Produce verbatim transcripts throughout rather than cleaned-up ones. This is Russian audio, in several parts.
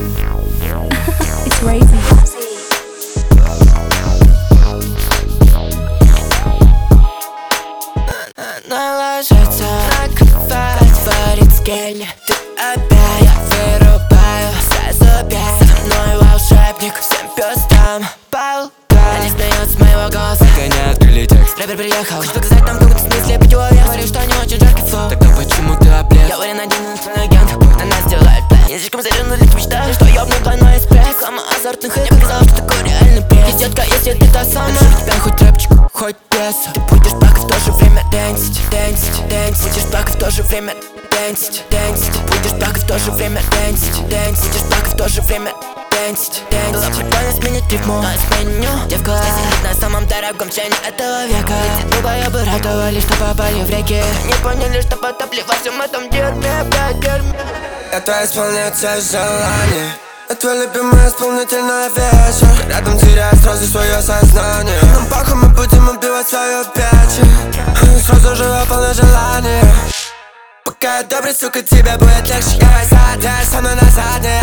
It's crazy. Она ложится на кровать, варит с гель. Ты опять, я вырубаю сразу пять. Со мной волшебник, всем пёстрам полган. Они смеются с моего голоса, гоняют, прилетекст. рэпер приехал, хочешь показать нам в каком-то смысле быть его вверх. Говоришь, что не очень жаркий флоу. Тогда почему ты облез? Я уверен, один иностранный агент, она сделает план. Не слишком заряжена для мечта, что ёбну двойной эспресс. Реклама азартных игр показала, что такое реальный пресс. Есть детка, если ты та самая, напишу тебя хоть рэпчик, хоть пьесу. Ты будешь плакать в то же время дэнсить, дэнсить, дэнсить. Будешь плакать в то же время дэнсить, дэнсить. Ты будешь плакать в то же время дэнсить, дэнсить. Будешь плакать в то же время дэнсить, дэнсить. Было прикольно сменить рифму, но изменю. Девка сидит на самом дорогом чайне этого века. Эти долбоёбы радовали, что попали в реки. Не поняли, что потопли во всем этом дерьме, блядь, дерьме. Я твой исполнитель желаний, я твой любимый исполнитель на вечер. Рядом теряя сразу свое сознание. Нам похуй, мы будем убивать свою печень. Сразу же выполню желание. Пока я добрый, сука, тебе будет легче. Я задешь со мной на заднее.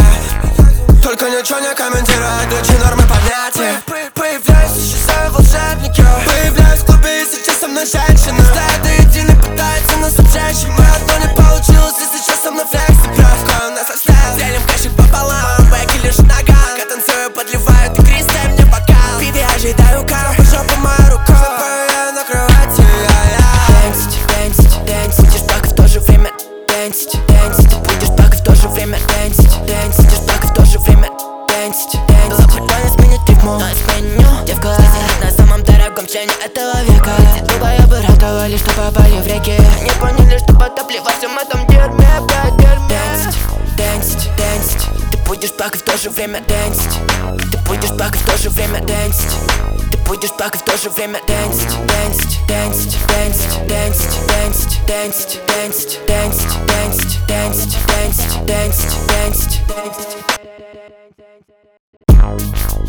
Только ничего не комментирую, ключи нормы поднятия. Появляюсь, исчезаю волшебники. Появляюсь в клубе, если честно, со мной женщина. Стоят до единой, пытаются нас обжечь. Мы одно не получилось, если честно, со мной флекс. Ты прав, у нас оставил. Делим кэшик пополам, бэки лишь нога. Пока танцую, подливают игристое мне бокал. Пиви, ожидаю кайф, жопа моя рука. Запою я на кровати, дэнсить, дэнсить, дэнсить. Будешь плакать в то же время дэнсить, дэнсить. Будешь плакать в то же время дэнсить, дэнсить. Будешь плакать в то же время дэнсить, дэнсить. Было прикольно сменить рифму, но изменю. Девка сидит на самом дорогом чайне этого века. Эти долбоёбы радовали, что попали в реки. Не поняли, что потопли во всем этом дерьме, блядь, дерьме. Дэнсить, дэнсить, дэнсить. Ты будешь плакать в то же время дэнсить. Ты будешь плакать в то же время дэнсить. Ты будешь плакать в то же время дэнсить, дэнсить, дэнсить, дэнсить, дэнсить, дэнсить, дэнсить, дэнсить, дэнсить, дэнсить, дэнсить, дэнсить, дэнсить, дэнсить, дэнсить.